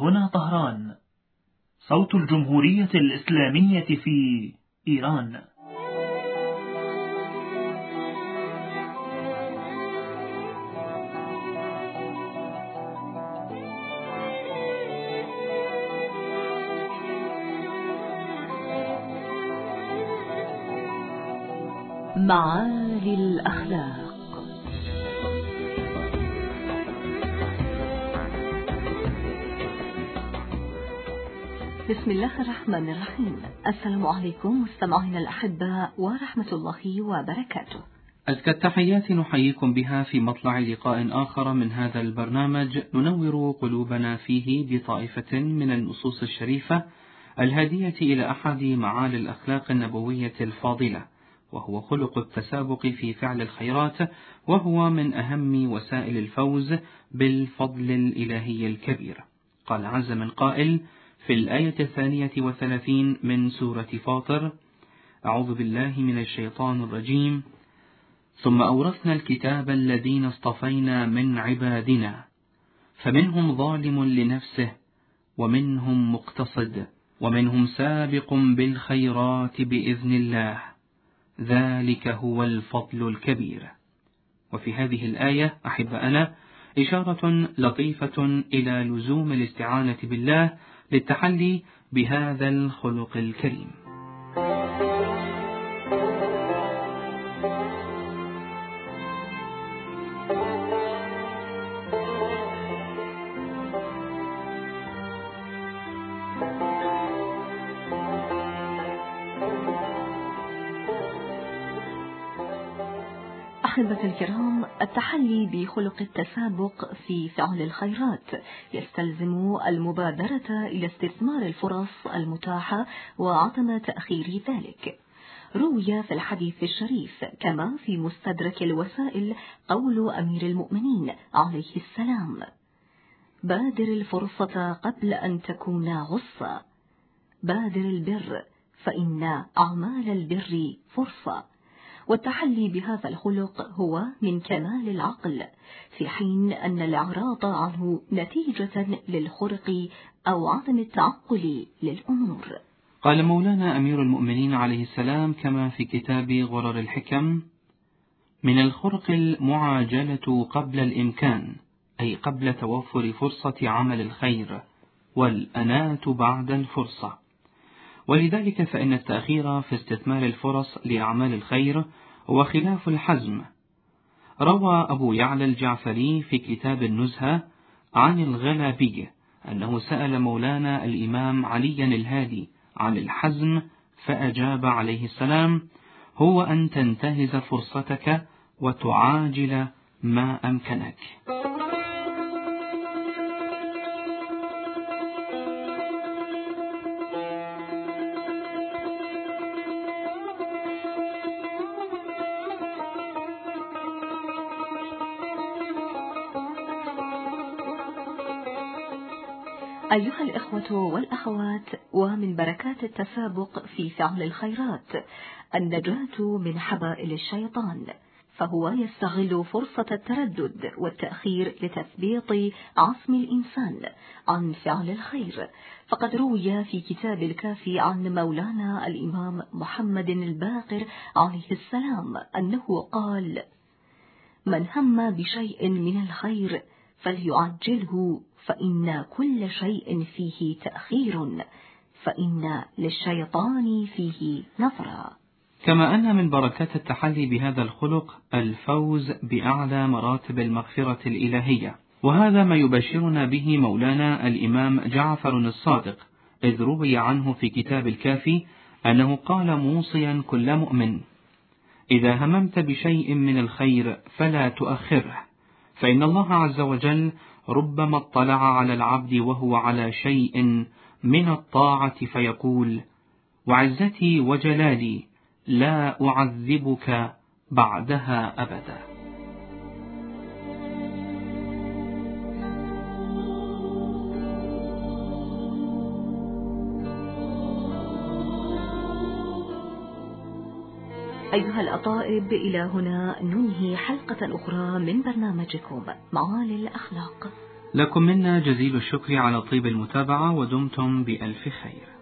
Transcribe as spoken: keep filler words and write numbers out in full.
هنا طهران، صوت الجمهورية الإسلامية في إيران. معالي الأخلاق. بسم الله الرحمن الرحيم. السلام عليكم مستمعينا الأحباء ورحمة الله وبركاته. أزكى التحيات نحييكم بها في مطلع لقاء آخر من هذا البرنامج ننور قلوبنا فيه بطائفة من النصوص الشريفة الهادية إلى أحد معالي الأخلاق النبوية الفاضلة، وهو خلق التسابق في فعل الخيرات، وهو من أهم وسائل الفوز بالفضل الإلهي الكبير. قال عز من قائل في الآية الثانية وثلاثين من سورة فاطر: أعوذ بالله من الشيطان الرجيم: ثم أورثنا الكتاب الذين اصطفينا من عبادنا فمنهم ظالم لنفسه ومنهم مقتصد ومنهم سابق بالخيرات بإذن الله ذلك هو الفضل الكبير. وفي هذه الآية أحبائنا إشارة لطيفة إلى لزوم الاستعانة بالله للتحلي بهذا الخلق الكريم. أحبة الكرام، التحلي بخلق التسابق في فعل الخيرات يستلزم المبادرة إلى استثمار الفرص المتاحة وعدم تأخير ذلك. روي في الحديث الشريف كما في مستدرك الوسائل قول أمير المؤمنين عليه السلام: بادر الفرصة قبل أن تكون غصة، بادر البر فإن أعمال البر فرصة. والتحلي بهذا الخلق هو من كمال العقل، في حين أن الإعراض عنه نتيجة للخرق أو عدم التعقل للأمور. قال مولانا أمير المؤمنين عليه السلام كما في كتاب غرر الحكم: من الخرق المعاجلة قبل الإمكان، أي قبل توفر فرصة عمل الخير، والأنات بعد الفرصة. ولذلك فإن التأخير في استثمار الفرص لأعمال الخير هو خلاف الحزم. روى أبو يعلى الجعفري في كتاب النزهة عن الغلابي أنه سأل مولانا الإمام علي الهادي عن الحزم، فأجاب عليه السلام: هو أن تنتهز فرصتك وتعاجل ما أمكنك. أيها الإخوة والأخوات، ومن بركات التسابق في فعل الخيرات النجاة من حبائل الشيطان، فهو يستغل فرصة التردد والتأخير لتثبيط عصم الإنسان عن فعل الخير. فقد روي في كتاب الكافي عن مولانا الإمام محمد الباقر عليه السلام أنه قال: من هم بشيء من الخير فليعجله، فإن كل شيء فيه تأخير، فإن للشيطان فيه نظرا. كما أن من بركات التحلي بهذا الخلق الفوز بأعلى مراتب المغفرة الإلهية، وهذا ما يبشرنا به مولانا الإمام جعفر الصادق، إذ روي عنه في كتاب الكافي أنه قال موصيا كل مؤمن: إذا هممت بشيء من الخير فلا تؤخره، فإن الله عز وجل ربما اطلع على العبد وهو على شيء من الطاعة فيقول: وعزتي وجلالي لا أعذبك بعدها أبدا. أيها الأطائب، إلى هنا ننهي حلقة أخرى من برنامجكم معالي الأخلاق. لكم منا جزيل الشكر على طيب المتابعة، ودمتم بألف خير.